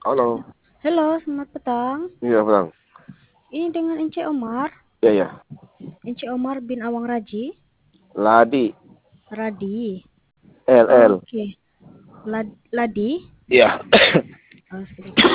Halo. Halo, selamat petang. Iya, Bang. Ini dengan Ence Omar, Iya, iya. Ence Omar bin Awang Raji, Ladi. Radi. LL. Oke, Ladi. Iya. Sebentar ya.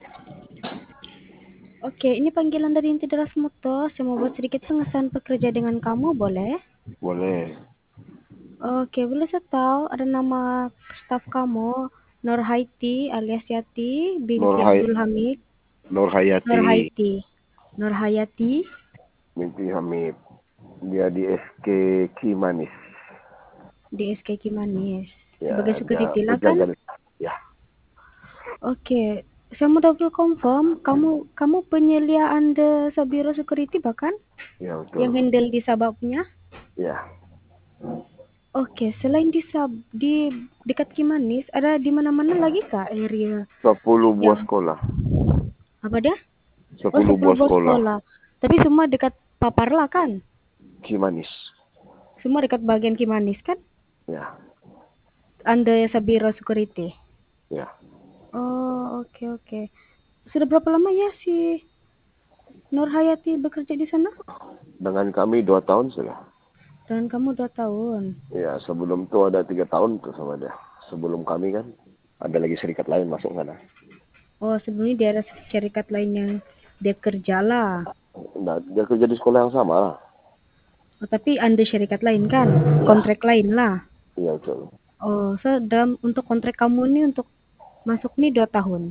Oke, ini panggilan dari Inti Deras Moto. Saya mau buat sedikit pengesahan pekerja dengan kamu, boleh? Boleh. Oke, boleh saya tahu ada nama staf kamu, Nur Haiti alias Yati Nur binti Hay Abdul Hamid, Nur Nur Hayati Haiti, Nur Hayati. binti Hamid. Dia di SK Kimanis. Di SK Kimanis. Ya, Sebagai dia security lah kan? penjaga. Ya, Oke, saya mau double confirm, kamu penyelia Anda Sabiro Security bahkan ya yang betul. handle di Sabah punya? Ya, Oke, selain di dekat Kimanis, ada di mana-mana lagi kak area 10 buah yang sekolah. apa dah? Oh, 10 10 buah buah sekolah. sekolah. Tapi semua dekat Paparlah kan? Kimanis. Semua dekat bagian Kimanis kan? Ya, Anda Sabiro Security. ya. Oh, oke oke. Sudah berapa lama ya si Nur Hayati bekerja di sana? Dengan kami 2 tahun sudah. Dan kamu 2 tahun. Ya, sebelum itu ada 3 tahun tuh sama dia. Sebelum kami kan ada lagi serikat lain masuk sana. Oh, sebelumnya dia ada syarikat lain yang dia kerja lah. Nah, dia kerja di sekolah yang sama lah. Oh, tapi Anda syarikat lain kan? Ya, Kontrak lain lah. iya betul. Oh, so dalam untuk kontrak kamu nih untuk masuk nih 2 tahun.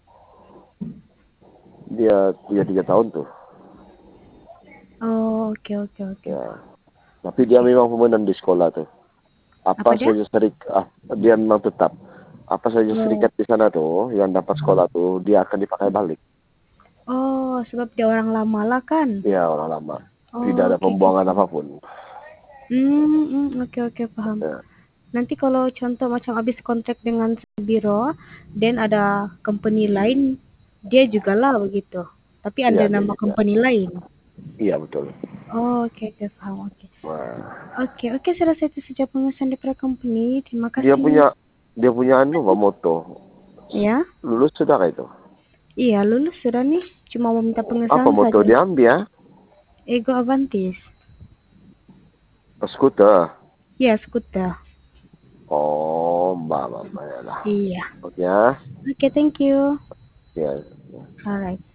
Dia 3 tahun tuh. Oh, oke oke oke. Ya, tapi dia Oke. memang pemenang di sekolah tuh. Apa Apa dia? saja dia memang tetap. Apa saja Oh, serikat di sana tuh yang dapat sekolah tuh dia akan dipakai balik. oh, sebab dia orang lama lah kan? Ya, orang lama. Tidak Oh, ada oke oke pembuangan paham. apapun. Oke oke paham. Ya, Nanti kalau contoh macam habis kontrak dengan biro, dan ada company lain, dia juga lah begitu. Tapi ada iya dia nama juga. company lain. Iya betul. Oh, oke oke paham, oke. Wah, Oke oke, saya rasa itu saja pengesahan dari company. Terima dia kasih. punya dia punya Pak moto. Ya, Lulus sudah kah itu? iya lulus sudah nih. Cuma mau minta Apa pengesahan moto saja. dia ambil ya? Ego Avantis. Skuter. Ya, skuter. Oh, mbak, mbak, ya lah. Iya. Oke ya. Oke, thank you. Ya. Alright.